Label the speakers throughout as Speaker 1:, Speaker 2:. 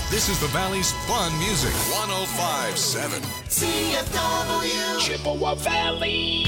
Speaker 1: This is the Valley's fun music. 105.7
Speaker 2: CFW.
Speaker 3: Chippewa Valley.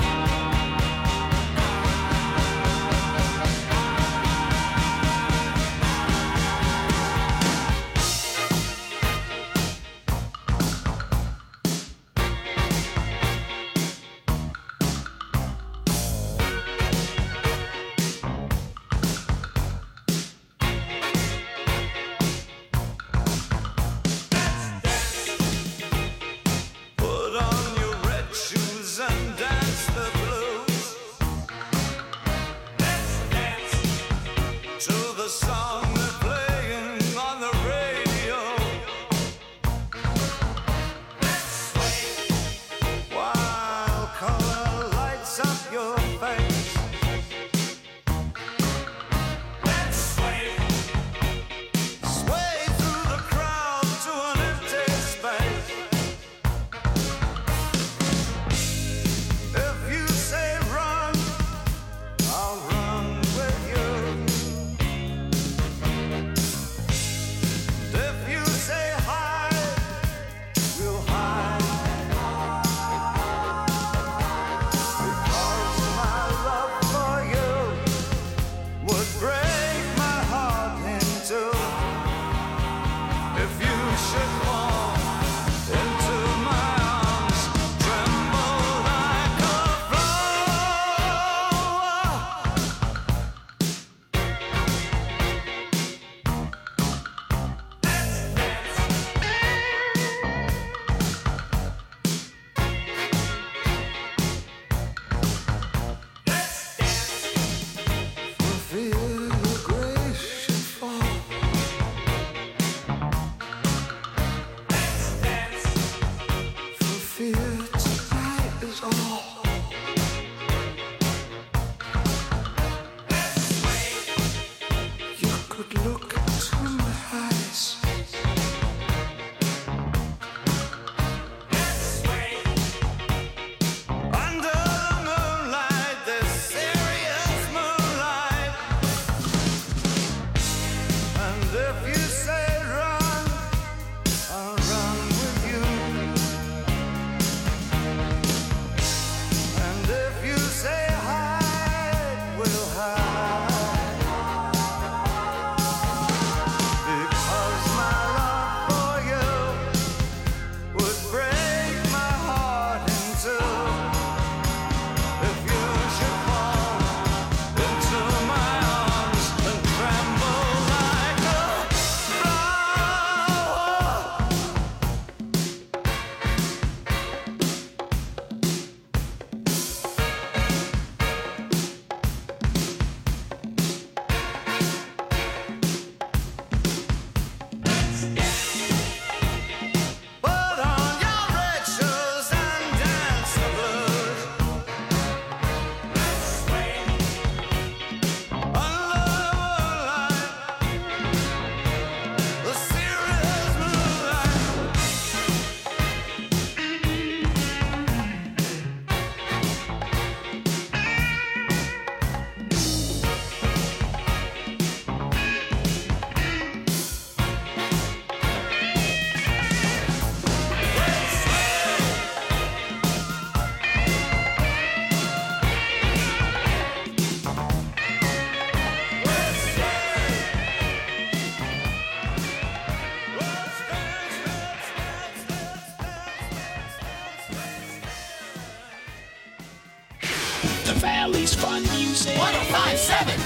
Speaker 3: Valley's fun music.
Speaker 2: 105.7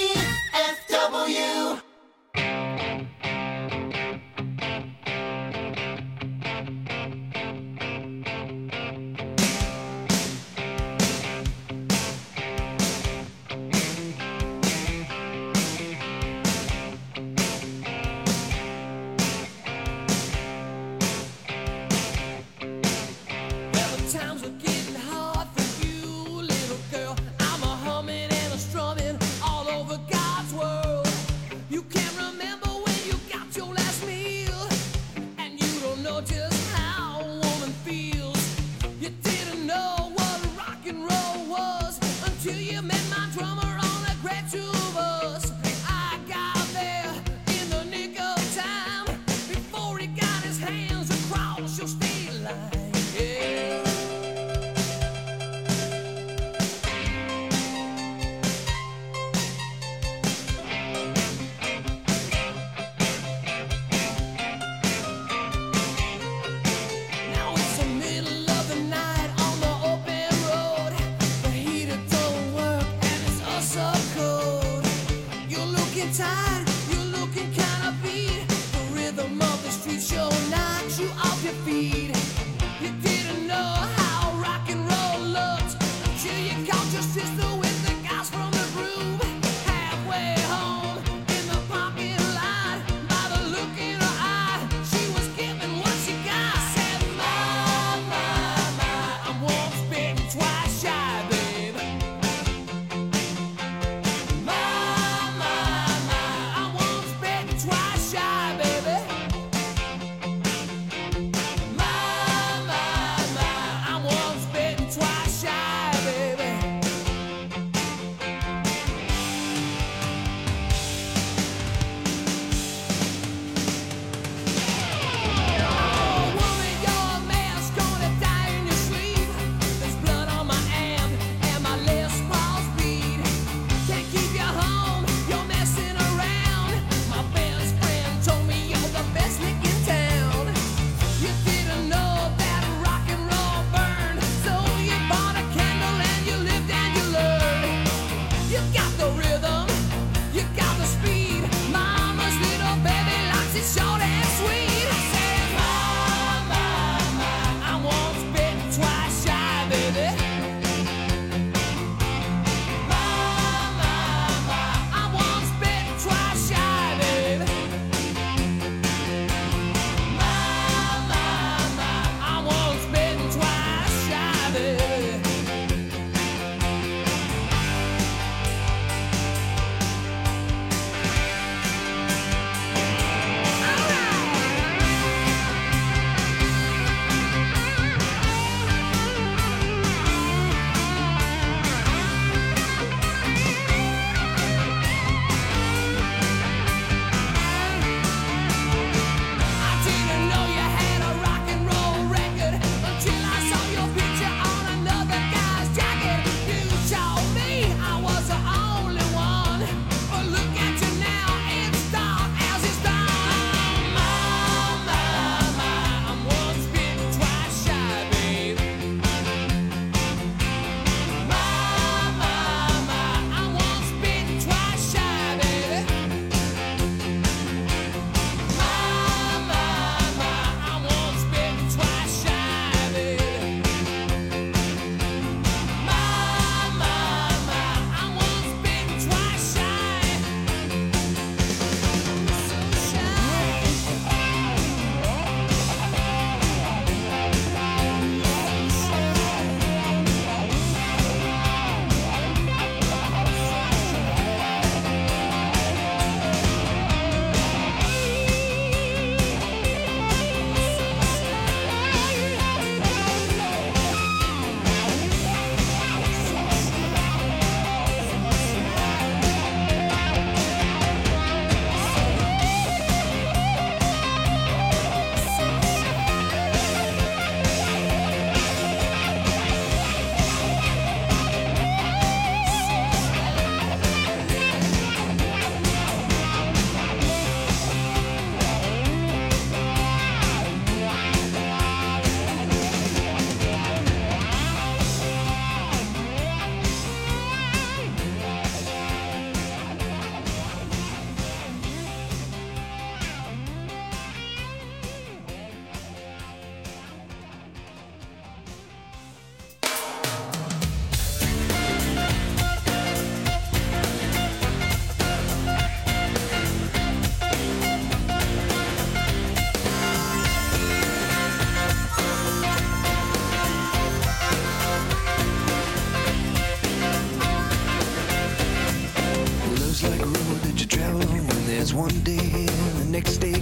Speaker 2: CFW.
Speaker 4: Times are getting hard for you, little girl. I'm a humming and a strumming all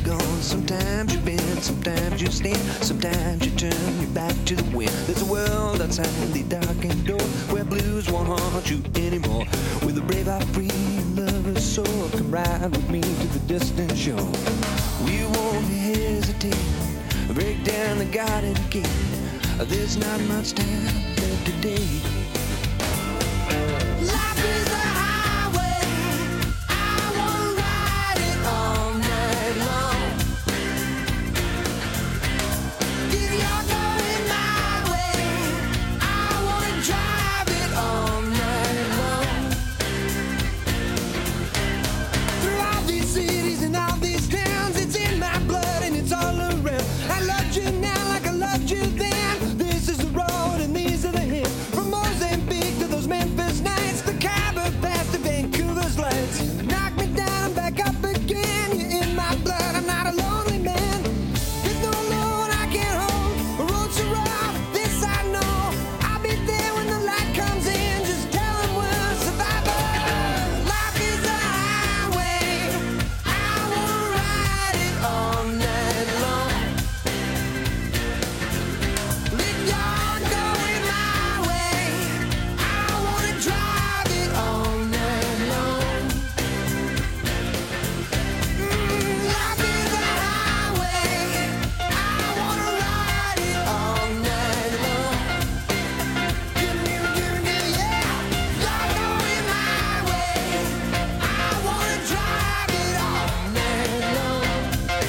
Speaker 4: gone. Sometimes you bend, sometimes you stand, sometimes you turn your back to the wind. There's a world outside the darkened door where blues won't haunt you anymore. With a brave heart free and lover's soul, come ride with me to the distant shore. We won't hesitate, break down the garden gate. There's not much time left today. Life is a highway, I wanna ride it all night long. If you're going my way, I wanna drive it all night long. Through all these cities and all these towns, it's in my blood and it's all around. I loved you now like I loved you then. This is the road and these are the hills. From Mozambique to those Memphis nights, the Khyber Pass to Vancouver's lights. Knock me down and back up again. You're in my blood, I'm not a lonely man. There's no load I can't hold. The road's so rough, this I know. I'll be there when the light comes in. Just tell them we're survivors. Life is a highway, I wanna ride it all night long. If you're going my way, I wanna drive it all night long. Life is a highway, I wanna ride it all night long. Give me, yeah. You're going my way, I wanna drive it all night long.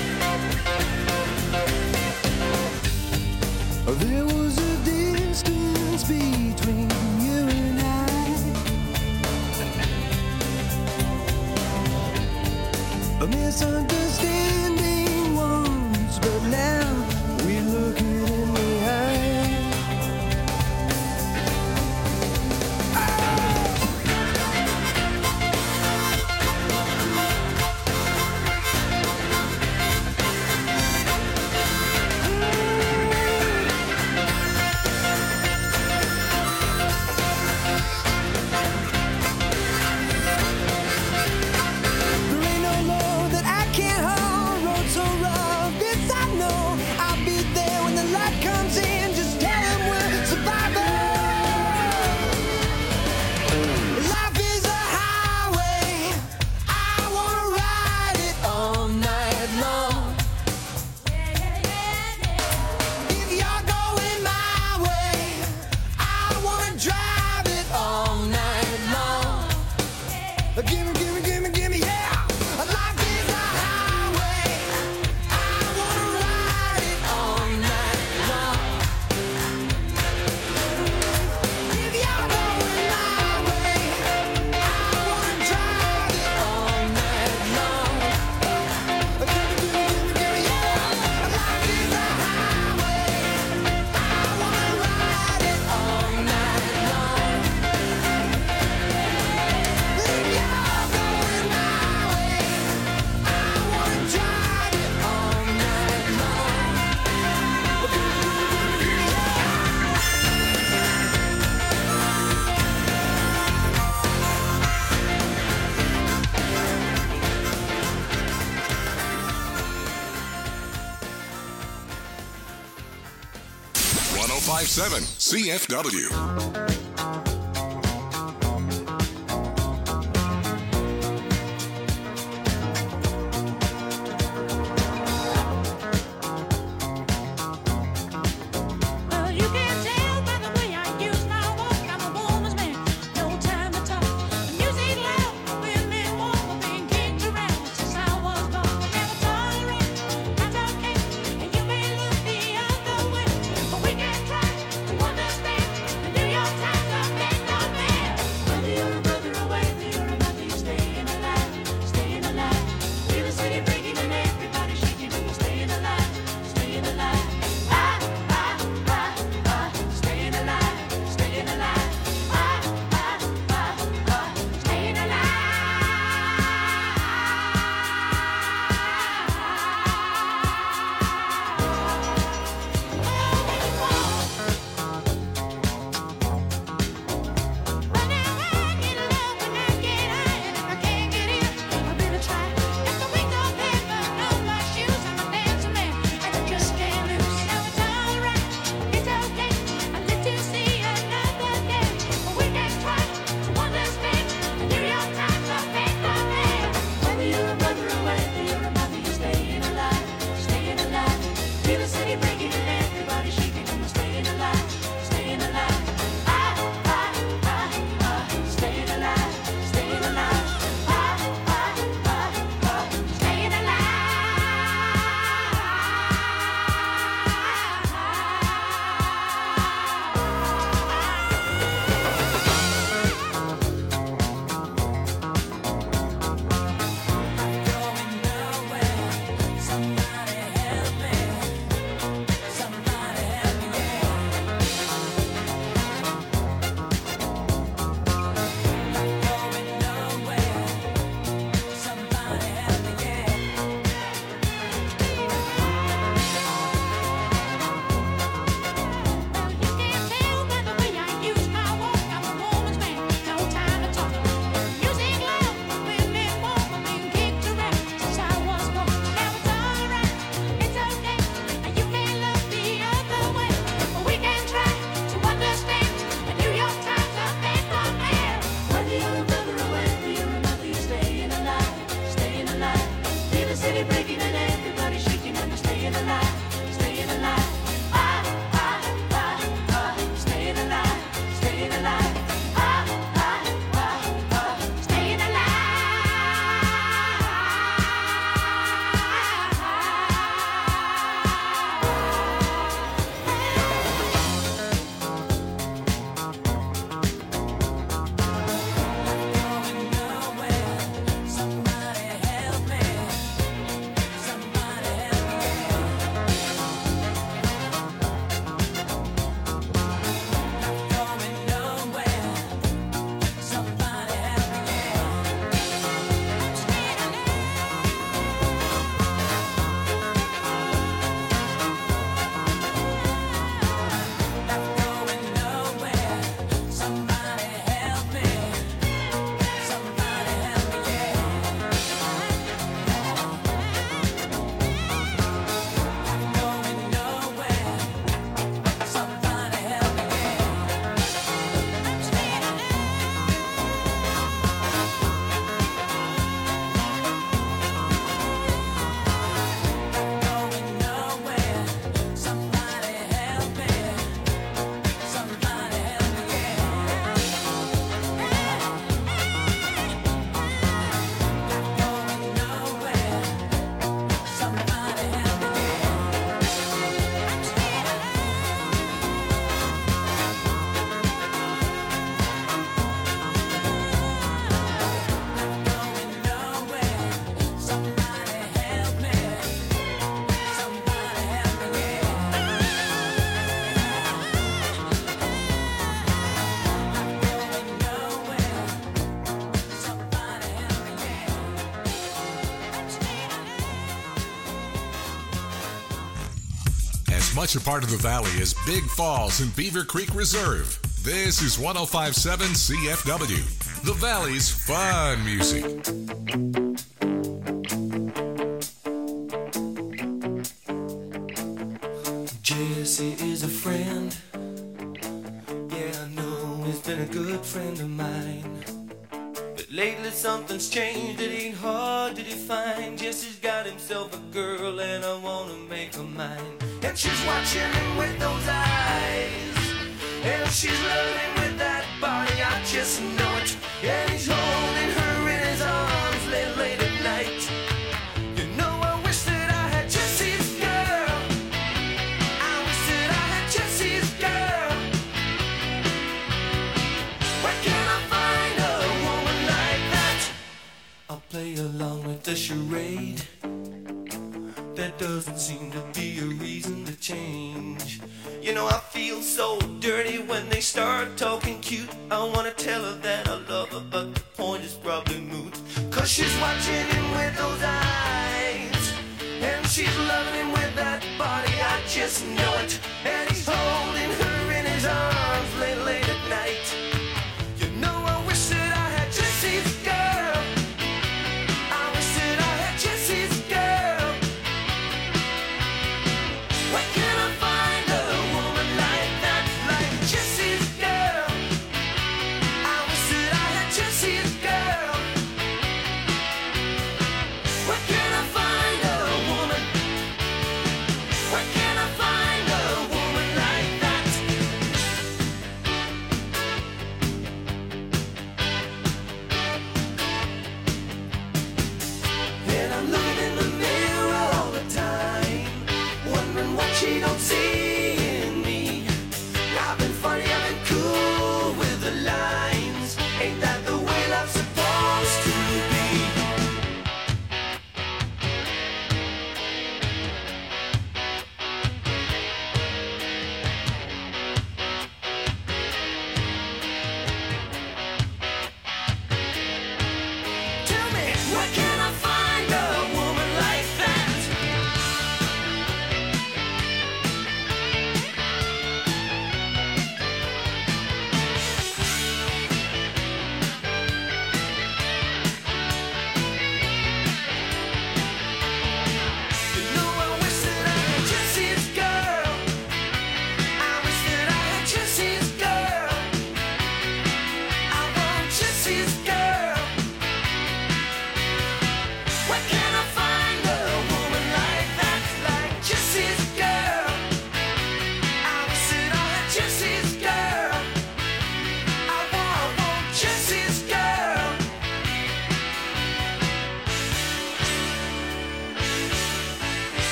Speaker 4: There was a distance between you and I, a misunderstanding once, but now we look it in the eye. There ain't no load that I can't hold. Road so rough, this I know. I'll be there when the light comes in. Just tell them we're survivors. Life is a highway, I wanna ride it all night long. If you're going my way, I wanna drive it all night long. Gimme, yeah. Life is a highway, I wanna ride it all night long. If you're going my way, I wanna drive it all night long. Gimme, yeah. Life is a highway, I wanna ride it all night long. If you're going my way, I wanna drive it all night long.
Speaker 1: .1057 CFW.
Speaker 5: Well, you can tell by the way I use my walk, I'm a woman's man, no time to talk. Music loud, women walk, being kicked around since I was born. Never tolerate, not okay, and you may look the other way, but we can try to understand and do your time.
Speaker 1: much a part of the valley as Big Falls and Beaver Creek Reserve. This is 105.7 CFW, the Valley's fun music.
Speaker 6: Jesse is a friend. Yeah, I know he's been a good friend of mine. But lately something's changed, it ain't hard to define. Jesse's got himself a girl and I wanna make her mine. And she's watching him with those eyes, and she's loving him with that body, I just know it. And he's holding her in his arms late at night. You know I wish that I had Jesse's girl. I wish that I had Jesse's girl. Where can I find a woman like that? I'll play along with the charade. There doesn't seem to be a reason to change. You know I feel so dirty when they start talking cute. I wanna tell her that I love her, but the point is probably moot. Cause she's watching him with those eyes, and she's loving him with that body, I just know it. And he's holding her in his arms late at night. You know I wish that I had Jesse's girl. I wish that I had Jesse's girl. Where can I find a woman like that, like Jesse's girl? I wish that I had Jesse's girl. Where can I find a woman? Where can I find a woman like that?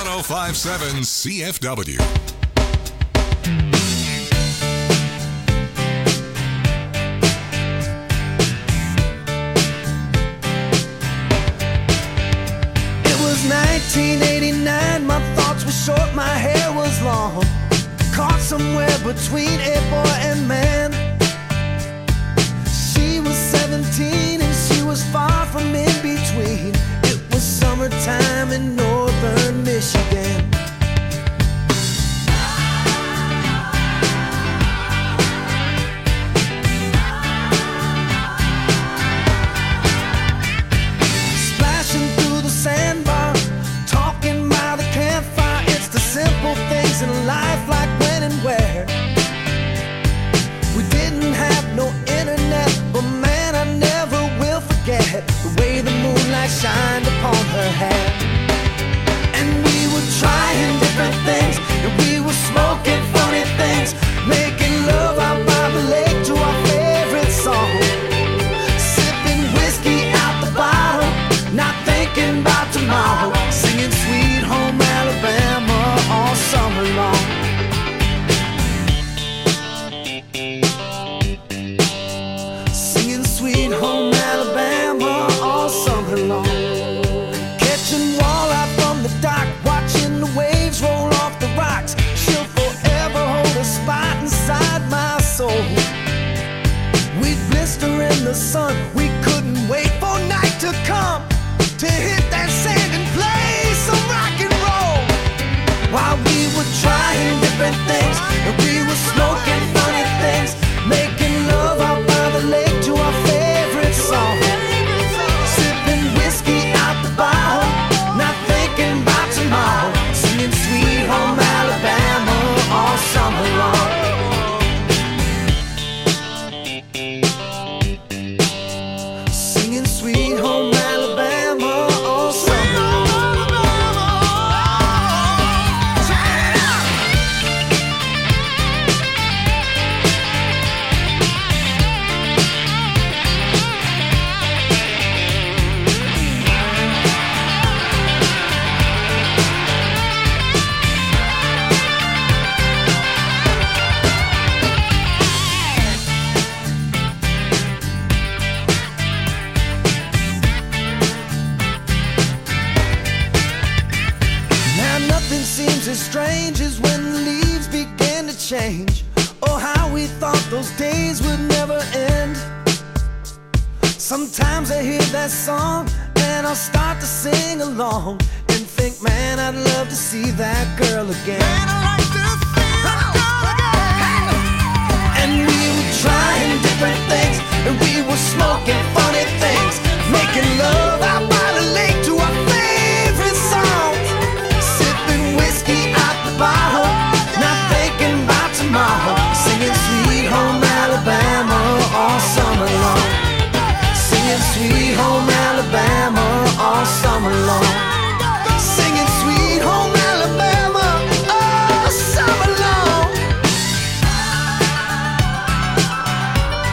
Speaker 1: 1057 CFW.
Speaker 4: It was 1989, my thoughts were short, my hair was long. Caught somewhere between a boy and man. She was 17 and she was far from in between. It was summertime in northern Michigan. Splashing through the sandbar, talking by the campfire. It's the simple things in life, like when and where. We didn't have no internet, but man, I never will forget the way the moonlight shined upon her hair. And we were trying different things, and we were smoking funny things, making love out by the lake to our favorite song. Sipping whiskey out the bottle, not thinking about tomorrow, singing Sweet Home Alabama all summer long. Singing Sweet Home Alabama all summer long. Catching walleye from the dock, watching the waves roll off the rocks. She'll forever hold a spot inside my soul. We'd blister in the sun, we couldn't wait for night to come to hit that sand and play some rock and roll. While we were trying different things, and we were smoking funny things, making love out by the lake to our favorite song. Sipping whiskey out the bottle, not thinking about tomorrow, singing Sweet Home Alabama all summer long. Singing Sweet Home Alabama all summer long. Now nothing seems as strange as when the leaves begin to change. Oh, how we thought those days would never end. Sometimes I hear that song and I'll start to sing along and think, man, I'd love to see that girl again. Man, I'd like to see that girl again. And we were trying different things, and we were smoking funny things, making love out by the lake to our favorite songs. Sipping whiskey out the bottle, not thinking about tomorrow, singing Sweet Home Alabama all summer long. Singing Sweet Home Alabama all summer long. Singing Sweet Home Alabama all summer long.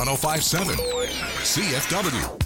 Speaker 1: 1057 CFW.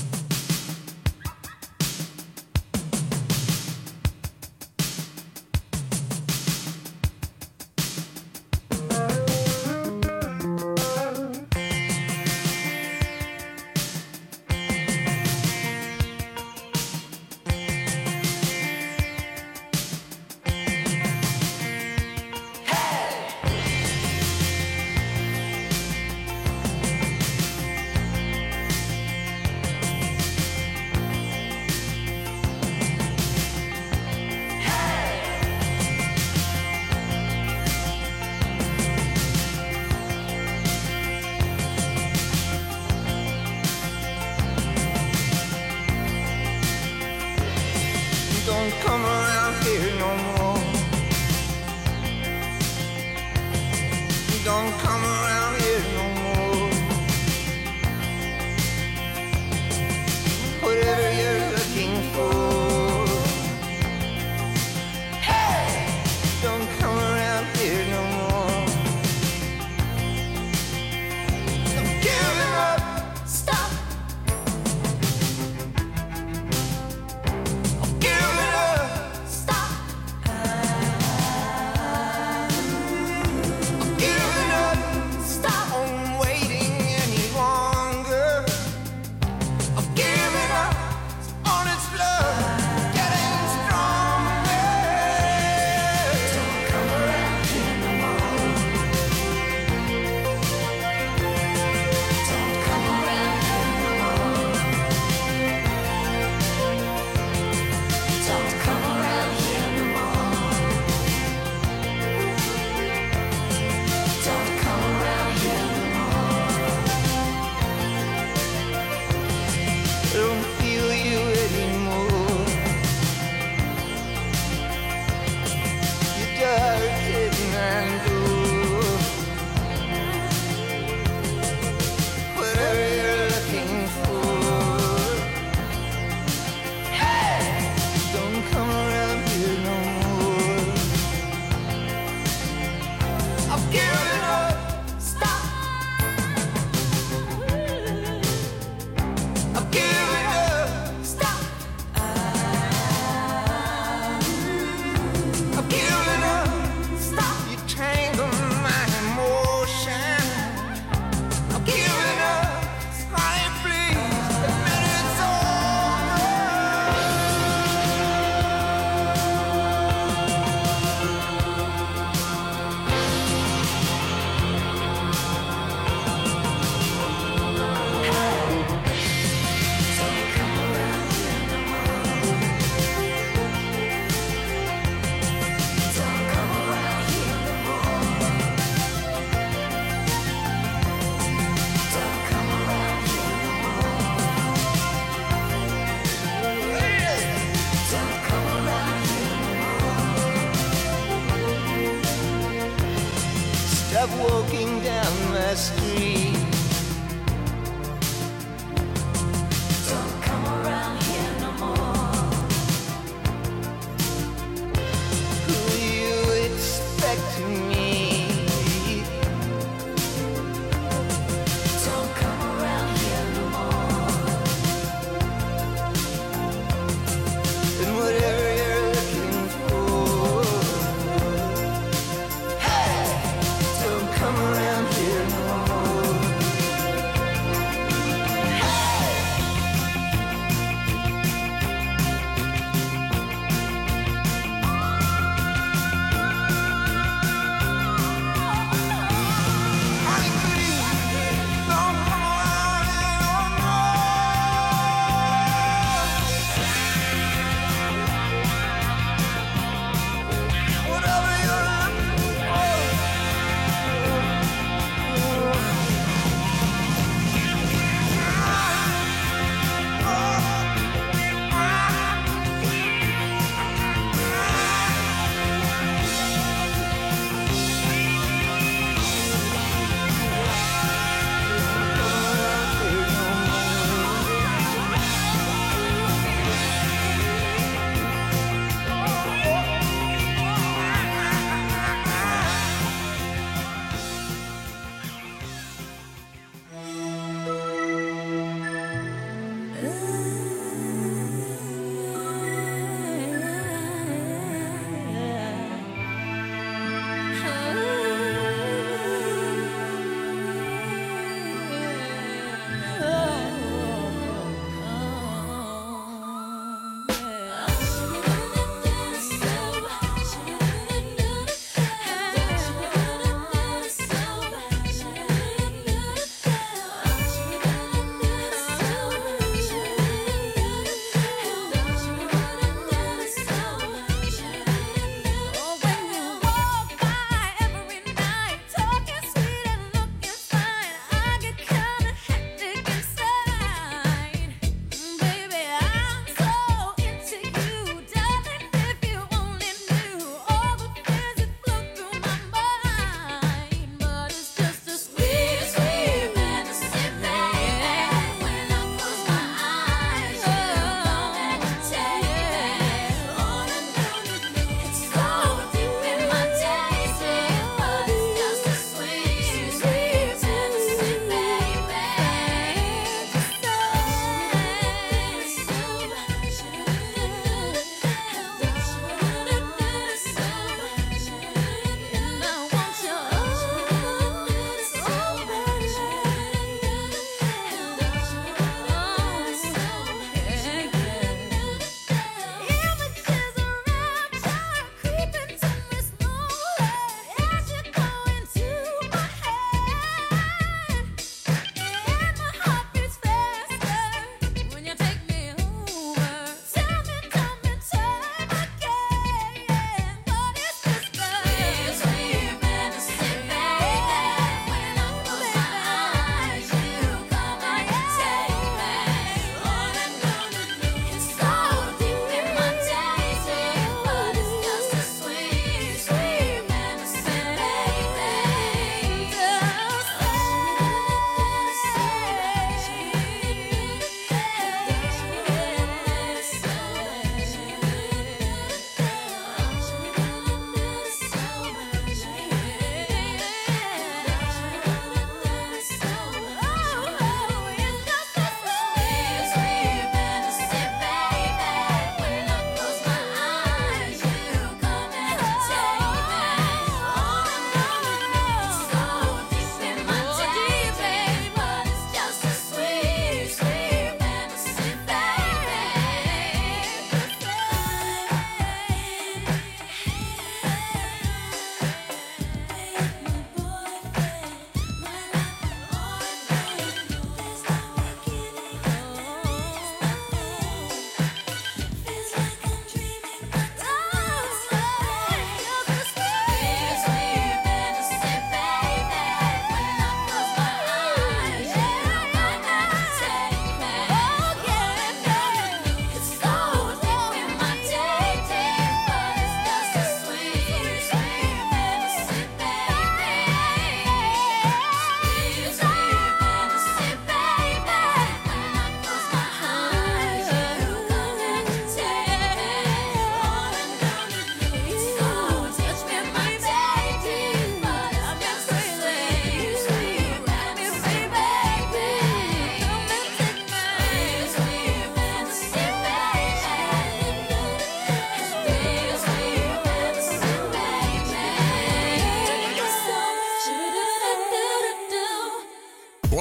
Speaker 7: Don't come around here no more. Don't come around here no more. Whatever you're looking for. Hey! Don't come around here no more. I'm giving up.
Speaker 2: Stop. Stop.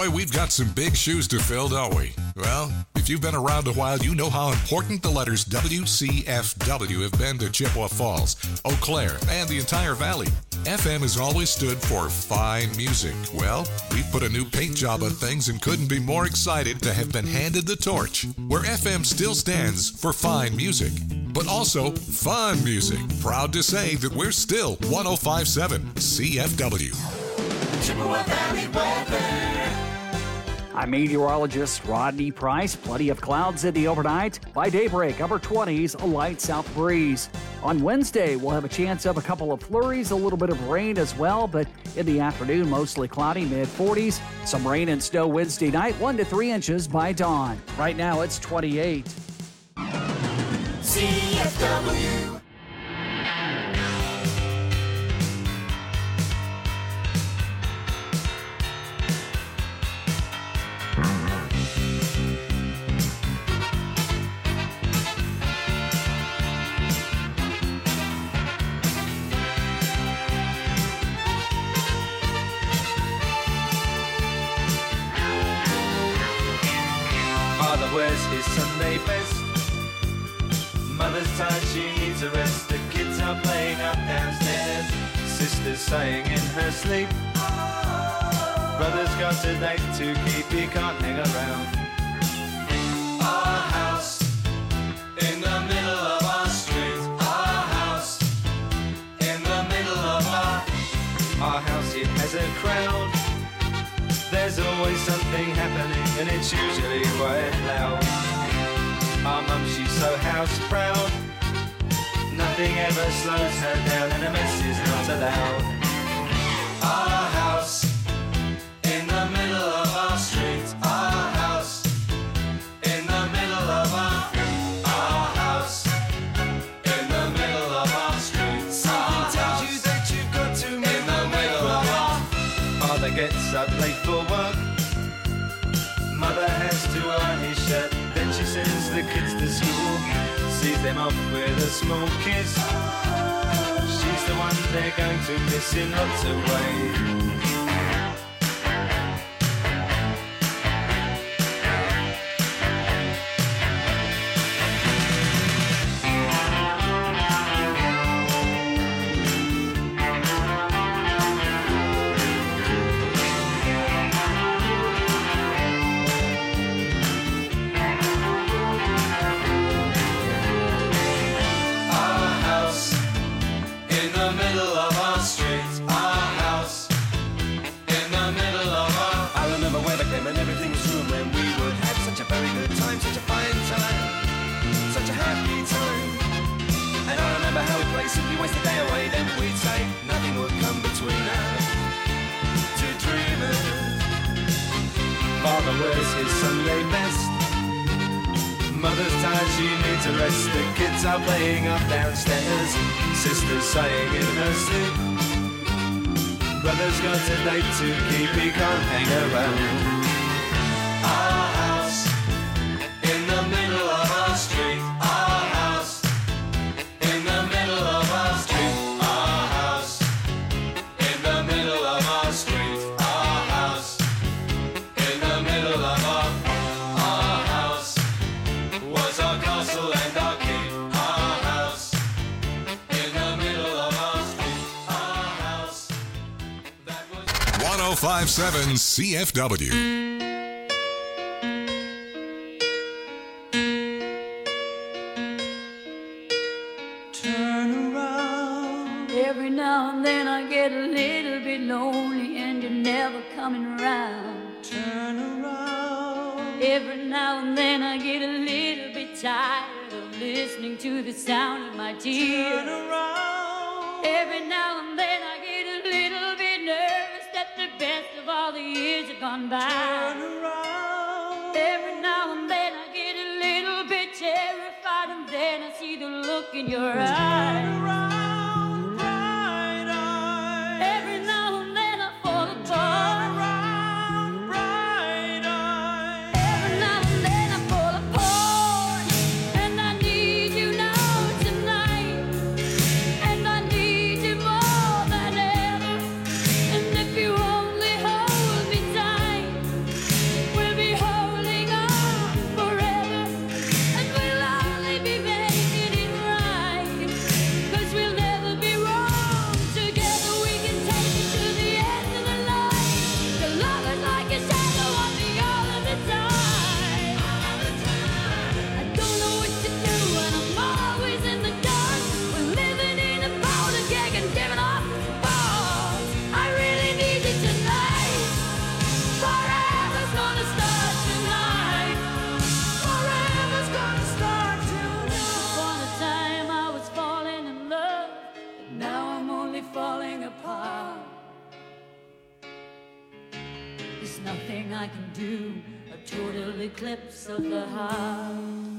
Speaker 1: Boy, we've got some big shoes to fill, don't we? Well, if you've been around a while, you know how important the letters WCFW have been to Chippewa Falls, Eau Claire, and the entire valley. FM has always stood for fine music. Well, we put a new paint job on things and couldn't be more excited to have been handed the torch, where FM still stands for fine music, but also fun music. Proud to say that we're still 105.7 CFW.
Speaker 2: Chippewa Valley weather.
Speaker 8: I'm meteorologist Rodney Price. Plenty of clouds in the overnight. By daybreak, upper 20s, a light south breeze. On Wednesday, we'll have a chance of a couple of flurries, a little bit of rain as well, but in the afternoon, mostly cloudy, mid-40s. Some rain and snow Wednesday night, 1 to 3 inches by dawn. Right now, it's 28.
Speaker 2: CFW.
Speaker 6: Father wears his Sunday best. Mother's tired, she needs a rest. The kids are playing up downstairs. Sister's sighing in her sleep. Brother's got a date to keep, he can't hang around. Our house in the middle of our street. Our house in the middle of our house, it has a crowd. There's always something happening and it's usually quite loud. Our mum, she's so house proud. Nothing ever slows her down and a mess is not allowed. Our house in the middle of our street. Our house in the middle of our house in the middle of our street. Something tells you that you've got to move in the middle of our. Father gets up late for work. Mother has to iron his shirt. Then she sends the kids to school. Sees them off with a small kiss. She's the one they're going to miss in lots of ways. Simply waste the day away, then we'd say nothing would come between us. Two dreamers. Father wears his Sunday best. Mother's tired, she needs a rest. The kids are playing up downstairs. Sister's sighing in her sleep. Brother's got a date to keep, he can't hang around. Our house in the middle of our street. Our house in the middle of our street. Our house in the middle of our street. Our house in the middle of our house was our castle and our keep. Our house in the middle of our street. Our house that was
Speaker 1: 105.7 CFW.
Speaker 5: Every now and then I get a little bit lonely and you're never coming around.
Speaker 6: turn around.
Speaker 5: Every now and then I get a little bit tired of listening to the sound of my tears.
Speaker 6: Turn around.
Speaker 5: Every now and then I get a little bit nervous that the best of all the years have gone by.
Speaker 6: Turn around.
Speaker 5: Every now and then I get a little bit terrified, and then I see the look in your eyes.
Speaker 6: Turn around, bright eyes.
Speaker 5: Every now and then I fall
Speaker 6: Turn
Speaker 5: apart.
Speaker 6: around, bright eyes.
Speaker 5: Every now and then I fall apart, and I need you now tonight, and I need you more than ever. And if you only hold me tight, nothing I can do, a total eclipse of the heart.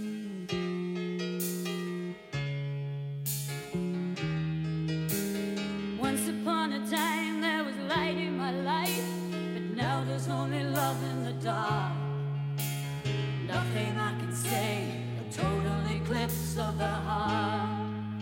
Speaker 5: Once upon a time there was light in my life, but now there's only love in the dark. Nothing I can say, a total eclipse of the heart.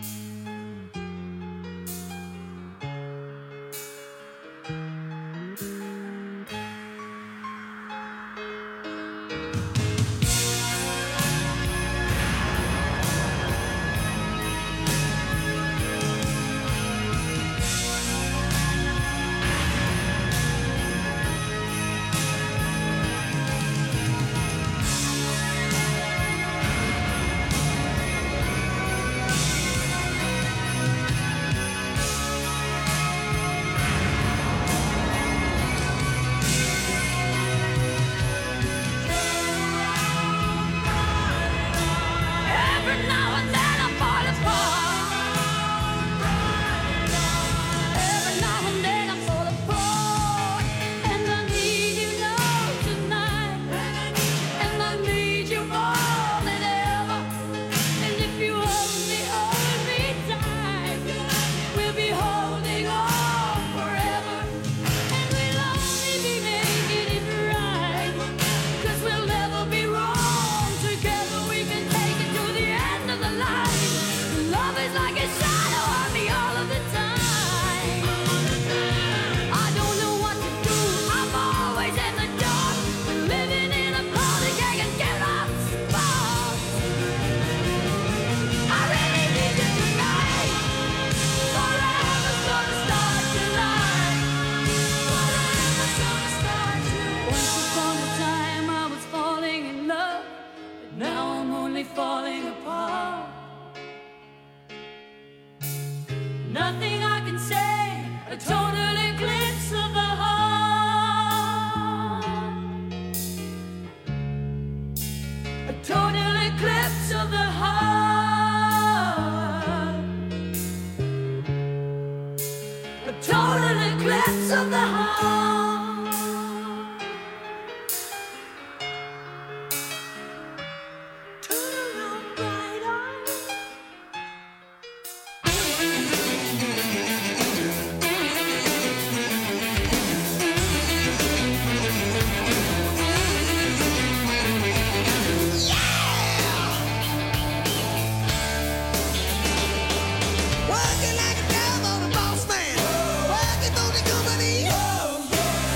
Speaker 5: Nothing I can say, a total eclipse of the heart. A total eclipse of the heart. A total eclipse of the heart. Turn around, bright eyes.
Speaker 4: Working like a devil, the boss man. Working for the company.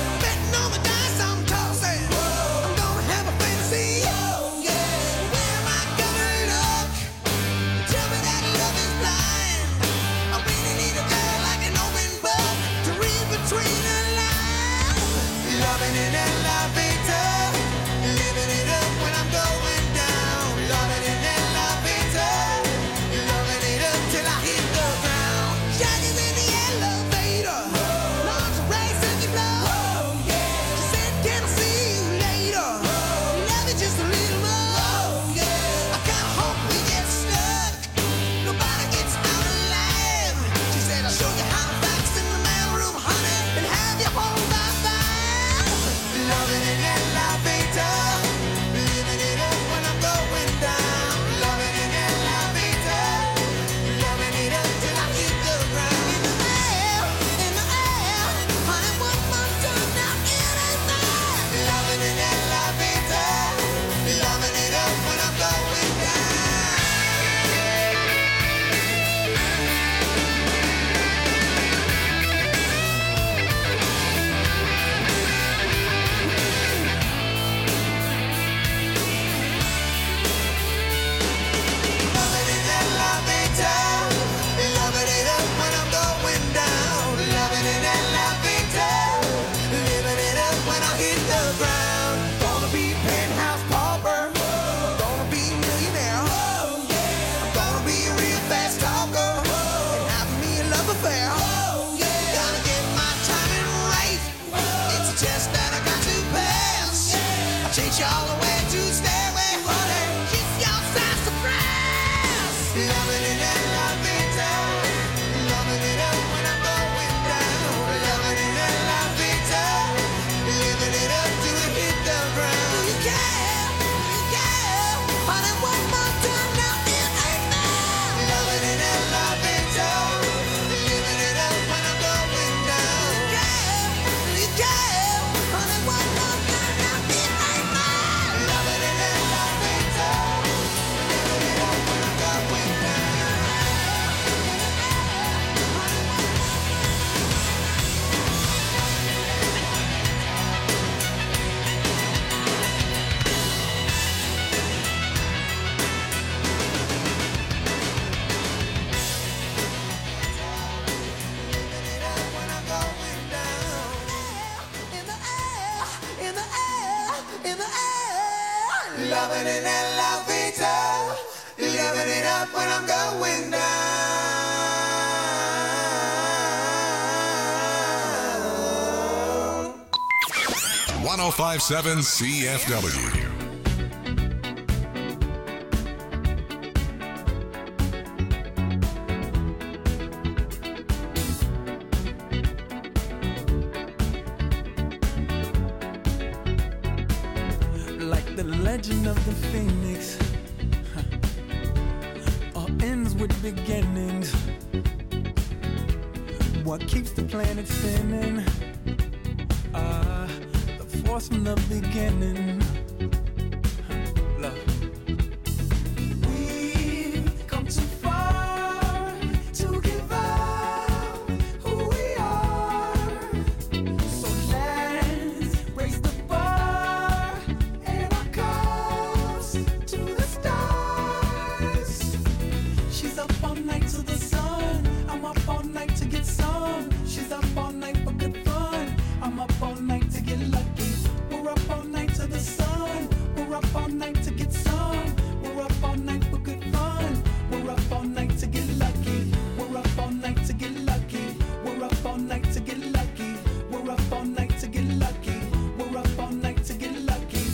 Speaker 7: up when I'm going down.
Speaker 1: 1057 CFW.
Speaker 9: Like the legend of the phoenix, all ends with beginnings. What keeps the planet spinning? The force from the beginning. Look. We've come too far to give up who we are. So let's raise the bar and our cups to the stars. She's up all night to the sun. I'm up all night to get some. She's up all night for good fun. I'm up all night to get lucky. We're up all night to the sun. We're up all night to get some. We're up all night for good fun. We're up all night to get lucky. We're up all night to get lucky. We're up all night to get lucky. We're up all night to get lucky. We're up all night to get lucky.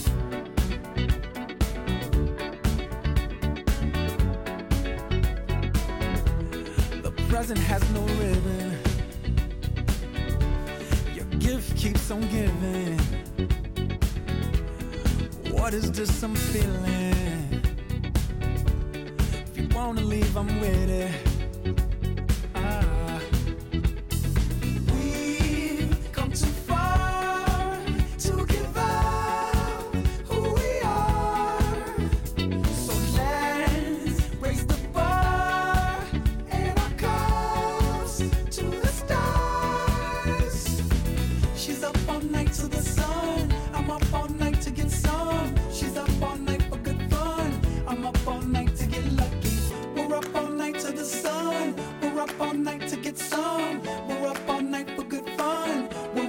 Speaker 9: The present has no ribbon. Your gift keeps on giving. What is this I'm feeling? If you wanna leave, I'm with it. We've come too far to give up who we are. So let's raise the bar and our cups to the stars. She's up all night to the sun. I'm up all night to get some. She's up all night for good fun. I'm up all night to get lucky. We're up all night to the sun. We're up all night to get some.